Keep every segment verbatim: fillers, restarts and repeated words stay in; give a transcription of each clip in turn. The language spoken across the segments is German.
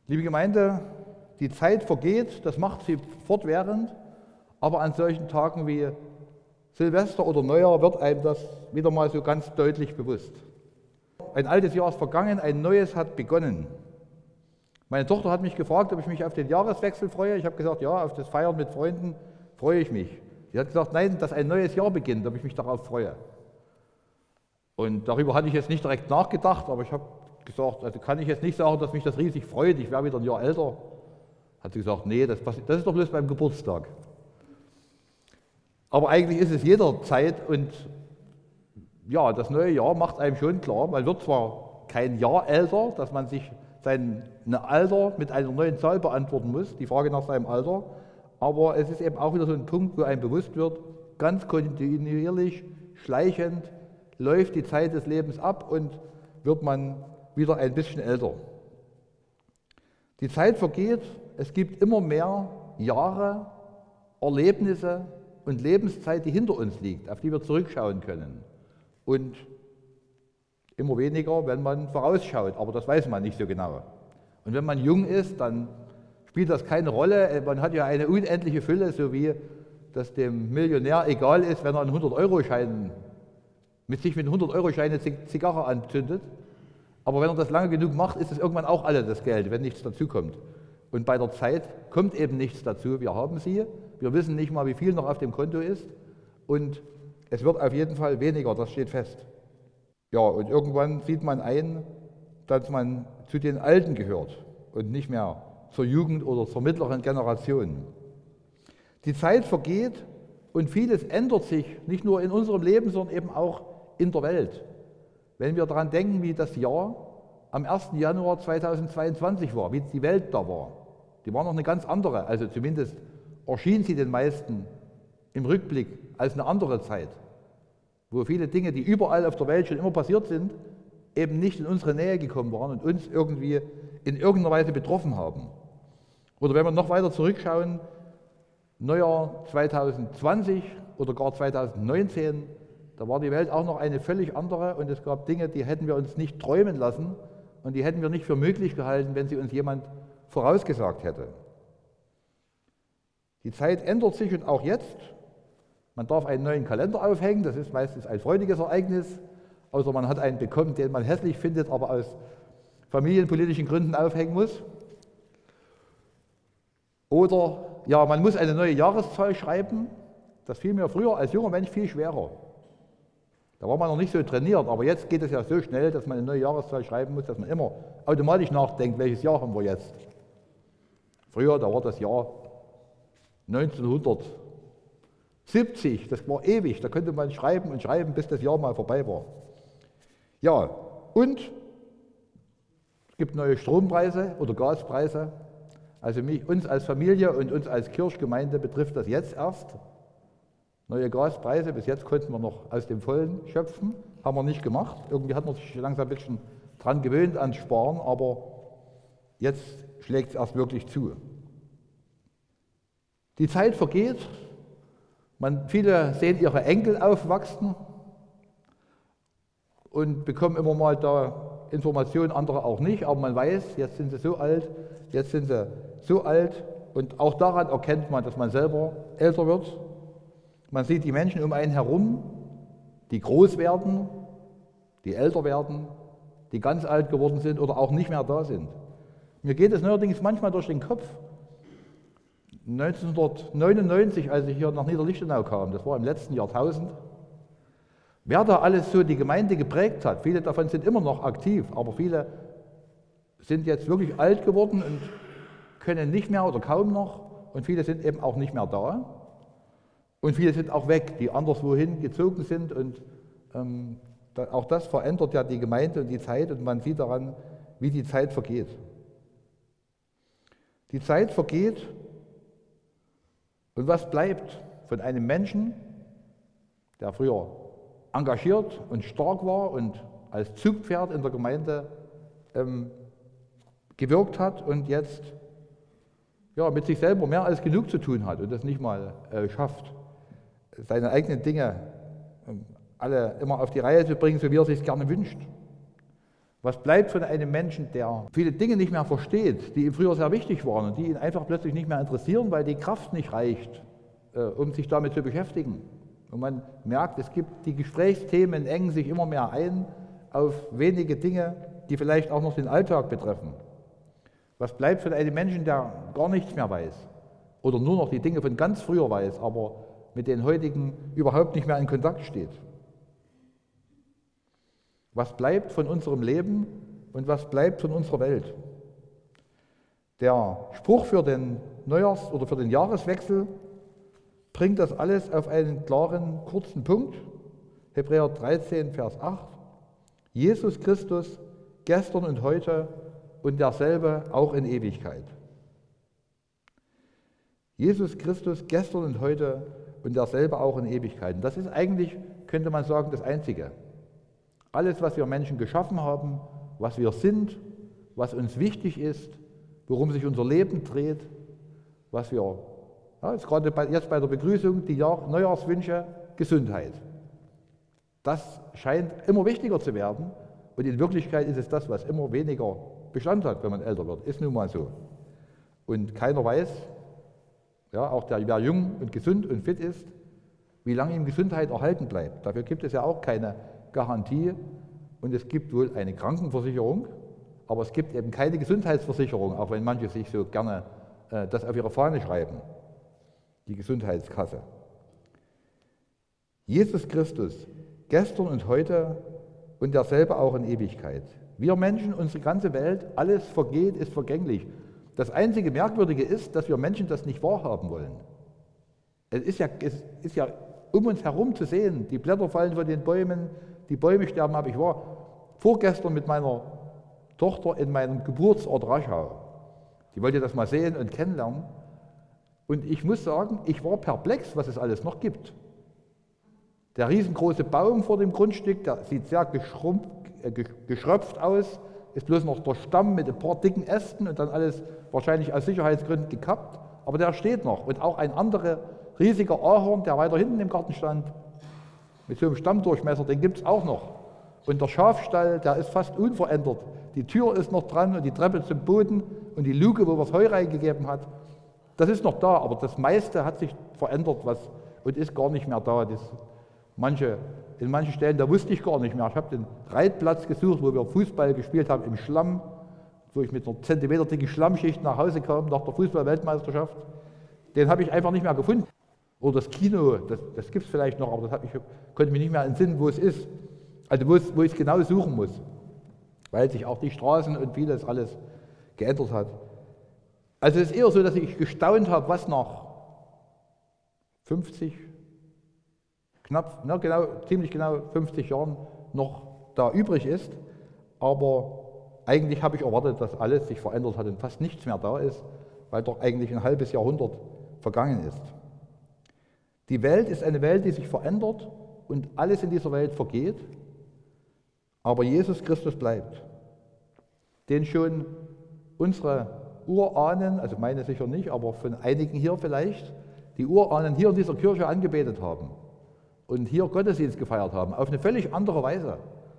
Liebe Gemeinde, die Zeit vergeht, das macht sie fortwährend, aber an solchen Tagen wie Silvester oder Neujahr wird einem das wieder mal so ganz deutlich bewusst. Ein altes Jahr ist vergangen, ein neues hat begonnen. Meine Tochter hat mich gefragt, ob ich mich auf den Jahreswechsel freue. Ich habe gesagt, ja, auf das Feiern mit Freunden freue ich mich. Sie hat gesagt, nein, dass ein neues Jahr beginnt, ob ich mich darauf freue. Und darüber hatte ich jetzt nicht direkt nachgedacht, aber ich habe gesagt, also kann ich jetzt nicht sagen, dass mich das riesig freut, ich wäre wieder ein Jahr älter. Hat sie gesagt, nee, das, das ist doch bloß beim Geburtstag. Aber eigentlich ist es jederzeit und ja, das neue Jahr macht einem schon klar, man wird zwar kein Jahr älter, dass man sich sein Alter mit einer neuen Zahl beantworten muss, die Frage nach seinem Alter, aber es ist eben auch wieder so ein Punkt, wo einem bewusst wird, ganz kontinuierlich, schleichend läuft die Zeit des Lebens ab und wird man wieder ein bisschen älter. Die Zeit vergeht, es gibt immer mehr Jahre, Erlebnisse und Lebenszeit, die hinter uns liegt, auf die wir zurückschauen können. Und immer weniger, wenn man vorausschaut, aber das weiß man nicht so genau. Und wenn man jung ist, dann spielt das keine Rolle. Man hat ja eine unendliche Fülle, so wie das dem Millionär egal ist, wenn er einen hundert-Euro-Schein mit sich mit einem hundert-Euro-Schein eine Zigarre anzündet. Aber wenn er das lange genug macht, ist es irgendwann auch alle das Geld, wenn nichts dazukommt. Und bei der Zeit kommt eben nichts dazu. Wir haben sie, wir wissen nicht mal, wie viel noch auf dem Konto ist und es wird auf jeden Fall weniger, das steht fest. Ja, und irgendwann sieht man ein, dass man zu den Alten gehört und nicht mehr zur Jugend oder zur mittleren Generation. Die Zeit vergeht und vieles ändert sich, nicht nur in unserem Leben, sondern eben auch in der Welt. Wenn wir daran denken, wie das Jahr am ersten Januar zweitausendzweiundzwanzig war, wie die Welt da war, die war noch eine ganz andere, also zumindest erschien sie den meisten im Rückblick als eine andere Zeit, wo viele Dinge, die überall auf der Welt schon immer passiert sind, eben nicht in unsere Nähe gekommen waren und uns irgendwie in irgendeiner Weise betroffen haben. Oder wenn wir noch weiter zurückschauen, Neujahr zweitausendzwanzig oder gar zweitausendneunzehn, da war die Welt auch noch eine völlig andere und es gab Dinge, die hätten wir uns nicht träumen lassen und die hätten wir nicht für möglich gehalten, wenn sie uns jemand vorausgesagt hätte. Die Zeit ändert sich und auch jetzt. Man darf einen neuen Kalender aufhängen, das ist meistens ein freudiges Ereignis, außer man hat einen bekommen, den man hässlich findet, aber aus familienpolitischen Gründen aufhängen muss. Oder ja, man muss eine neue Jahreszahl schreiben, das fiel mir früher als junger Mensch viel schwerer. Da war man noch nicht so trainiert, aber jetzt geht es ja so schnell, dass man eine neue Jahreszahl schreiben muss, dass man immer automatisch nachdenkt, welches Jahr haben wir jetzt. Früher, da war das Jahr neunzehnhundertsiebzig, das war ewig, da konnte man schreiben und schreiben, bis das Jahr mal vorbei war. Ja, und es gibt neue Strompreise oder Gaspreise. Also mich, uns als Familie und uns als Kirchgemeinde betrifft das jetzt erst. Neue Gaspreise, bis jetzt konnten wir noch aus dem Vollen schöpfen, haben wir nicht gemacht. Irgendwie hat man sich langsam ein bisschen dran gewöhnt ans Sparen, aber jetzt schlägt es erst wirklich zu. Die Zeit vergeht, man, viele sehen ihre Enkel aufwachsen und bekommen immer mal da Informationen, andere auch nicht, aber man weiß, jetzt sind sie so alt, jetzt sind sie so alt und auch daran erkennt man, dass man selber älter wird. Man sieht die Menschen um einen herum, die groß werden, die älter werden, die ganz alt geworden sind oder auch nicht mehr da sind. Mir geht es neuerdings manchmal durch den Kopf. neunzehnhundertneunundneunzig, als ich hier nach Niederlichtenau kam, das war im letzten Jahrtausend, wer da alles so die Gemeinde geprägt hat, viele davon sind immer noch aktiv, aber viele sind jetzt wirklich alt geworden und können nicht mehr oder kaum noch und viele sind eben auch nicht mehr da. Und viele sind auch weg, die anderswohin gezogen sind und ähm, da, auch das verändert ja die Gemeinde und die Zeit und man sieht daran, wie die Zeit vergeht. Die Zeit vergeht und was bleibt von einem Menschen, der früher engagiert und stark war und als Zugpferd in der Gemeinde ähm, gewirkt hat und jetzt ja, mit sich selber mehr als genug zu tun hat und das nicht mal äh, schafft, seine eigenen Dinge alle immer auf die Reihe zu bringen, so wie er sich gerne wünscht. Was bleibt von einem Menschen, der viele Dinge nicht mehr versteht, die ihm früher sehr wichtig waren und die ihn einfach plötzlich nicht mehr interessieren, weil die Kraft nicht reicht, äh, um sich damit zu beschäftigen? Und man merkt, es gibt die Gesprächsthemen engen sich immer mehr ein auf wenige Dinge, die vielleicht auch noch den Alltag betreffen. Was bleibt von einem Menschen, der gar nichts mehr weiß oder nur noch die Dinge von ganz früher weiß, aber mit den heutigen überhaupt nicht mehr in Kontakt steht? Was bleibt von unserem Leben und was bleibt von unserer Welt? Der Spruch für den Neujahrs- oder für den Jahreswechsel bringt das alles auf einen klaren, kurzen Punkt. Hebräer dreizehn, Vers acht. Jesus Christus, gestern und heute und derselbe auch in Ewigkeit. Jesus Christus, gestern und heute und derselbe auch in Ewigkeit. Und das ist eigentlich, könnte man sagen, das Einzige. Alles, was wir Menschen geschaffen haben, was wir sind, was uns wichtig ist, worum sich unser Leben dreht, was wir, ja, jetzt gerade bei, jetzt bei der Begrüßung, die Jahr, Neujahrswünsche, Gesundheit. Das scheint immer wichtiger zu werden und in Wirklichkeit ist es das, was immer weniger Bestand hat, wenn man älter wird. Ist nun mal so. Und keiner weiß, ja, auch der, wer jung und gesund und fit ist, wie lange ihm Gesundheit erhalten bleibt. Dafür gibt es ja auch keine Garantie und es gibt wohl eine Krankenversicherung, aber es gibt eben keine Gesundheitsversicherung, auch wenn manche sich so gerne äh, das auf ihre Fahne schreiben, die Gesundheitskasse. Jesus Christus, gestern und heute und derselbe auch in Ewigkeit. Wir Menschen, unsere ganze Welt, alles vergeht, ist vergänglich. Das einzige Merkwürdige ist, dass wir Menschen das nicht wahrhaben wollen. Es ist ja, es ist ja um uns herum zu sehen, die Blätter fallen von den Bäumen, die Bäume sterben ab. Ich war vorgestern mit meiner Tochter in meinem Geburtsort Raschau. Die wollte das mal sehen und kennenlernen. Und ich muss sagen, ich war perplex, was es alles noch gibt. Der riesengroße Baum vor dem Grundstück, der sieht sehr geschrumpft, äh, geschröpft aus, ist bloß noch der Stamm mit ein paar dicken Ästen und dann alles wahrscheinlich aus Sicherheitsgründen gekappt. Aber der steht noch. Und auch ein anderer riesiger Ahorn, der weiter hinten im Garten stand, mit so einem Stammdurchmesser, den gibt es auch noch. Und der Schafstall, der ist fast unverändert. Die Tür ist noch dran und die Treppe zum Boden und die Luke, wo man das Heu reingegeben hat, das ist noch da. Aber das meiste hat sich verändert was, und ist gar nicht mehr da. Das, manche, in manchen Stellen, da wusste ich gar nicht mehr. Ich habe den Reitplatz gesucht, wo wir Fußball gespielt haben, im Schlamm, wo ich mit einer Zentimeter dicken Schlammschicht nach Hause kam, nach der Fußball-Weltmeisterschaft. Den habe ich einfach nicht mehr gefunden. Oder das Kino, das, das gibt es vielleicht noch, aber das ich konnte mich nicht mehr entsinnen, wo es ist. Also wo, es, wo ich es genau suchen muss, weil sich auch die Straßen und vieles alles geändert hat. Also es ist eher so, dass ich gestaunt habe, was nach fünfzig, knapp, na genau, ziemlich genau fünfzig Jahren noch da übrig ist. Aber eigentlich habe ich erwartet, dass alles sich verändert hat und fast nichts mehr da ist, weil doch eigentlich ein halbes Jahrhundert vergangen ist. Die Welt ist eine Welt, die sich verändert und alles in dieser Welt vergeht, aber Jesus Christus bleibt, den schon unsere Urahnen, also meine sicher nicht, aber von einigen hier vielleicht, die Urahnen hier in dieser Kirche angebetet haben und hier Gottesdienst gefeiert haben, auf eine völlig andere Weise,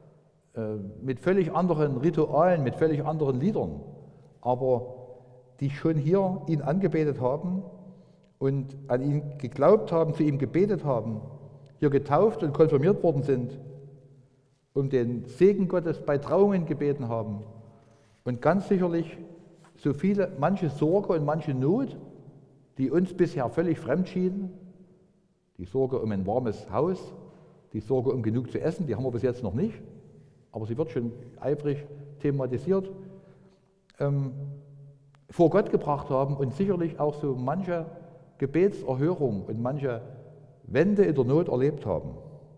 mit völlig anderen Ritualen, mit völlig anderen Liedern, aber die schon hier ihn angebetet haben und an ihn geglaubt haben, zu ihm gebetet haben, hier getauft und konfirmiert worden sind, um den Segen Gottes bei Trauungen gebeten haben und ganz sicherlich so viele, manche Sorge und manche Not, die uns bisher völlig fremd schienen, die Sorge um ein warmes Haus, die Sorge um genug zu essen, die haben wir bis jetzt noch nicht, aber sie wird schon eifrig thematisiert, ähm, vor Gott gebracht haben und sicherlich auch so manche Gebetserhörung und manche Wende in der Not erlebt haben.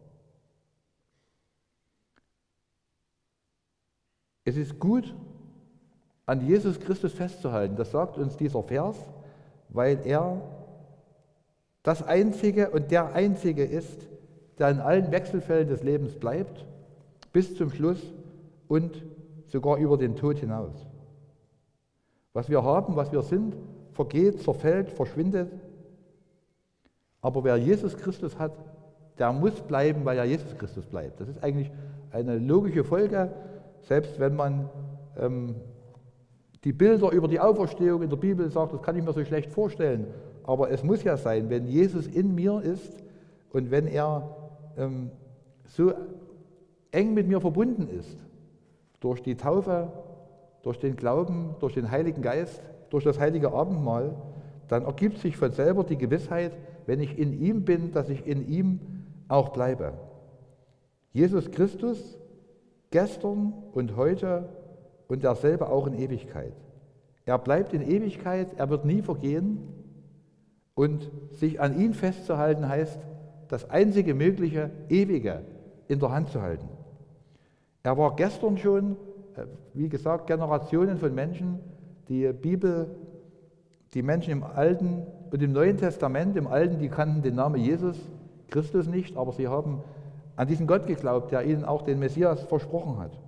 Es ist gut, an Jesus Christus festzuhalten, das sagt uns dieser Vers, weil er das Einzige und der Einzige ist, der in allen Wechselfällen des Lebens bleibt, bis zum Schluss und sogar über den Tod hinaus. Was wir haben, was wir sind, vergeht, zerfällt, verschwindet. Aber wer Jesus Christus hat, der muss bleiben, weil er Jesus Christus bleibt. Das ist eigentlich eine logische Folge selbst wenn man ähm, die Bilder über die Auferstehung in der Bibel sagt, das kann ich mir so schlecht vorstellen. Aber es muss ja sein, wenn Jesus in mir ist und wenn er ähm, so eng mit mir verbunden ist, durch die Taufe, durch den Glauben, durch den Heiligen Geist, durch das heilige Abendmahl, dann ergibt sich von selber die Gewissheit, wenn ich in ihm bin, dass ich in ihm auch bleibe. Jesus Christus, gestern und heute und derselbe auch in Ewigkeit. Er bleibt in Ewigkeit, er wird nie vergehen und sich an ihn festzuhalten heißt, das einzige mögliche, ewige in der Hand zu halten. Er war gestern schon, wie gesagt, Generationen von Menschen, die Bibel, die Menschen im Alten und im Neuen Testament, im Alten, die kannten den Namen Jesus Christus nicht, aber sie haben an diesen Gott geglaubt, der ihnen auch den Messias versprochen hat.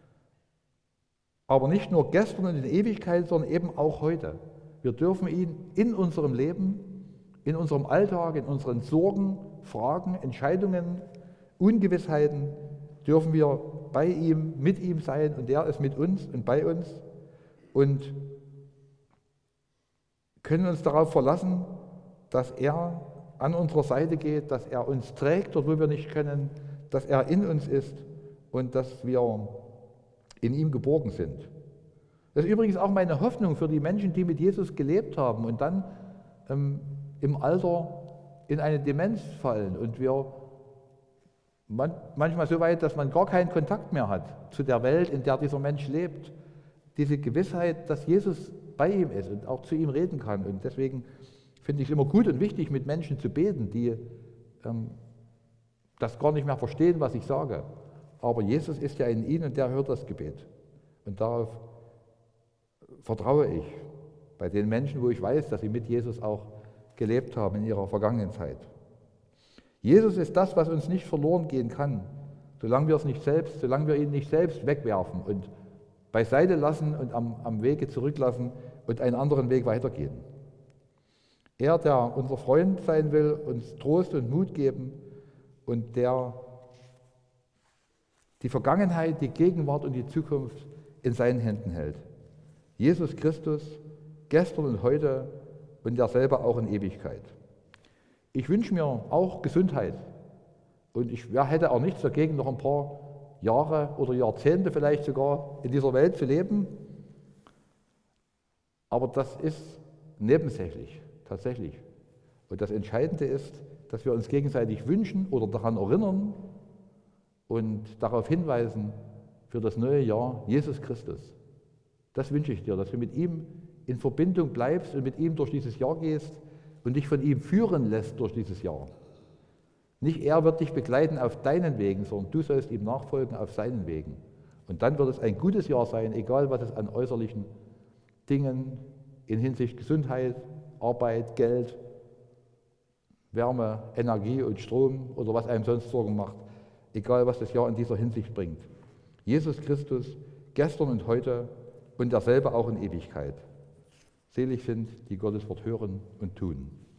Aber nicht nur gestern und in Ewigkeit, sondern eben auch heute. Wir dürfen ihn in unserem Leben, in unserem Alltag, in unseren Sorgen, Fragen, Entscheidungen, Ungewissheiten, dürfen wir bei ihm, mit ihm sein und er ist mit uns und bei uns und können uns darauf verlassen, dass er an unserer Seite geht, dass er uns trägt, dort wo wir nicht können, dass er in uns ist und dass wir in ihm geborgen sind. Das ist übrigens auch meine Hoffnung für die Menschen, die mit Jesus gelebt haben und dann ähm, im Alter in eine Demenz fallen und wir man, manchmal so weit, dass man gar keinen Kontakt mehr hat zu der Welt, in der dieser Mensch lebt. Diese Gewissheit, dass Jesus bei ihm ist und auch zu ihm reden kann. Und deswegen finde ich es immer gut und wichtig, mit Menschen zu beten, die ähm, das gar nicht mehr verstehen, was ich sage. Aber Jesus ist ja in ihnen und der hört das Gebet. Und darauf vertraue ich bei den Menschen, wo ich weiß, dass sie mit Jesus auch gelebt haben in ihrer vergangenen Zeit. Jesus ist das, was uns nicht verloren gehen kann, solange wir es nicht selbst, solange wir ihn nicht selbst wegwerfen und beiseite lassen und am, am Wege zurücklassen und einen anderen Weg weitergehen. Er, der unser Freund sein will, uns Trost und Mut geben und der die Vergangenheit, die Gegenwart und die Zukunft in seinen Händen hält. Jesus Christus, gestern und heute und derselbe auch in Ewigkeit. Ich wünsche mir auch Gesundheit und ich hätte auch nichts dagegen, noch ein paar Jahre oder Jahrzehnte vielleicht sogar in dieser Welt zu leben. Aber das ist nebensächlich, tatsächlich. Und das Entscheidende ist, dass wir uns gegenseitig wünschen oder daran erinnern und darauf hinweisen für das neue Jahr Jesus Christus. Das wünsche ich dir, dass du mit ihm in Verbindung bleibst und mit ihm durch dieses Jahr gehst und dich von ihm führen lässt durch dieses Jahr. Nicht er wird dich begleiten auf deinen Wegen, sondern du sollst ihm nachfolgen auf seinen Wegen. Und dann wird es ein gutes Jahr sein, egal was es an äußerlichen Dingen in Hinsicht Gesundheit, Arbeit, Geld, Wärme, Energie und Strom oder was einem sonst Sorgen macht, egal was das Jahr in dieser Hinsicht bringt. Jesus Christus, gestern und heute und derselbe auch in Ewigkeit. Selig sind, die Gottes Wort hören und tun.